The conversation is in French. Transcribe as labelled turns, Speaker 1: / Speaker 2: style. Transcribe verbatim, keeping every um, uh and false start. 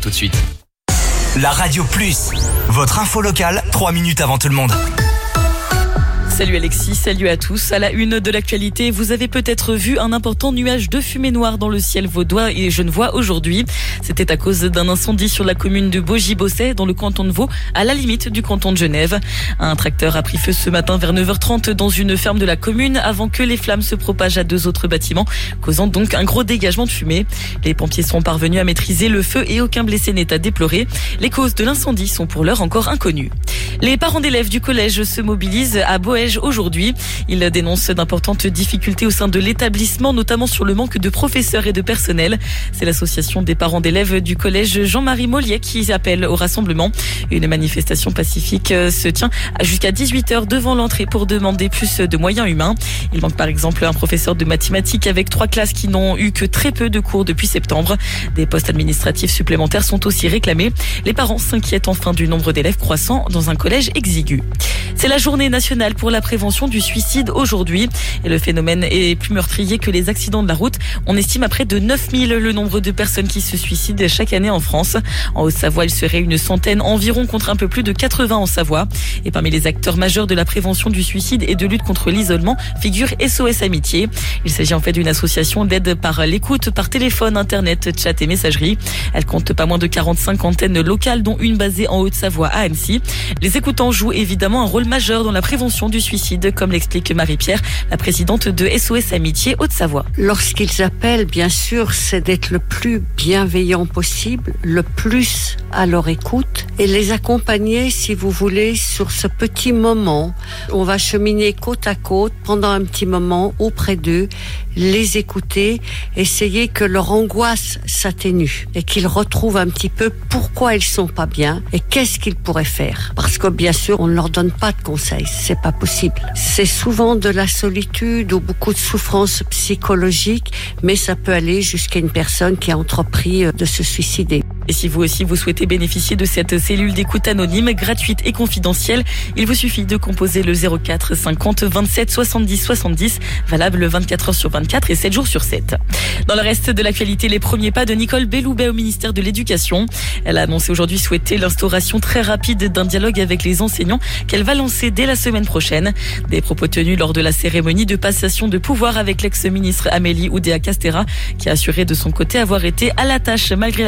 Speaker 1: Tout de suite. La Radio Plus, votre info locale, trois minutes avant tout le monde.
Speaker 2: Salut Alexis, salut à tous. À la une de l'actualité, vous avez peut-être vu un important nuage de fumée noire dans le ciel vaudois et genevois aujourd'hui. C'était à cause d'un incendie sur la commune de Baugy-Bosset, dans le canton de Vaud, à la limite du canton de Genève. Un tracteur a pris feu ce matin vers neuf heures trente dans une ferme de la commune avant que les flammes se propagent à deux autres bâtiments, causant donc un gros dégagement de fumée. Les pompiers sont parvenus à maîtriser le feu et aucun blessé n'est à déplorer. Les causes de l'incendie sont pour l'heure encore inconnues. Les parents d'élèves du collège se mobilisent à Boëge aujourd'hui. Ils dénoncent d'importantes difficultés au sein de l'établissement, notamment sur le manque de professeurs et de personnel. C'est l'association des parents d'élèves du collège Jean-Marie Mollier qui appelle au rassemblement. Une manifestation pacifique se tient jusqu'à dix-huit heures devant l'entrée pour demander plus de moyens humains. Il manque par exemple un professeur de mathématiques avec trois classes qui n'ont eu que très peu de cours depuis septembre. Des postes administratifs supplémentaires sont aussi réclamés. Les parents s'inquiètent enfin du nombre d'élèves croissant dans un collège exigu. C'est la journée nationale pour la prévention du suicide aujourd'hui. Et le phénomène est plus meurtrier que les accidents de la route. On estime à près de neuf mille le nombre de personnes qui se suicident chaque année en France. En Haute-Savoie, il serait une centaine environ contre un peu plus de quatre-vingts en Savoie. Et parmi les acteurs majeurs de la prévention du suicide et de lutte contre l'isolement figure S O S Amitié. Il s'agit en fait d'une association d'aide par l'écoute, par téléphone, internet, chat et messagerie. Elle compte pas moins de quarante-cinq antennes locales, dont une basée en Haute-Savoie à Annecy. Les écoutants jouent évidemment un rôle majeur dans la prévention du suicide, comme l'explique Marie-Pierre, la présidente de S O S Amitié Haute-Savoie.
Speaker 3: Lorsqu'ils appellent, bien sûr, c'est d'être le plus bienveillant possible, le plus à leur écoute et les accompagner, si vous voulez, sur ce petit moment. On va cheminer côte à côte pendant un petit moment auprès d'eux, les écouter, essayer que leur angoisse s'atténue et qu'ils retrouvent un petit peu pourquoi ils sont pas bien et qu'est-ce qu'ils pourraient faire. Parce que bien sûr, on ne leur donne pas de conseils, c'est pas possible. C'est souvent de la solitude ou beaucoup de souffrance psychologique, mais ça peut aller jusqu'à une personne qui a entrepris de se suicider.
Speaker 2: Et si vous aussi vous souhaitez bénéficier de cette cellule d'écoute anonyme, gratuite et confidentielle, il vous suffit de composer le zéro quatre cinquante vingt-sept soixante-dix soixante-dix, valable vingt-quatre heures sur vingt-quatre et sept jours sur sept. Dans le reste de l'actualité, les premiers pas de Nicole Belloubet au ministère de l'Éducation. Elle a annoncé aujourd'hui souhaiter l'instauration très rapide d'un dialogue avec les enseignants qu'elle va lancer dès la semaine prochaine. Des propos tenus lors de la cérémonie de passation de pouvoir avec l'ex-ministre Amélie Oudéa-Castéra, qui a assuré de son côté avoir été à la tâche malgré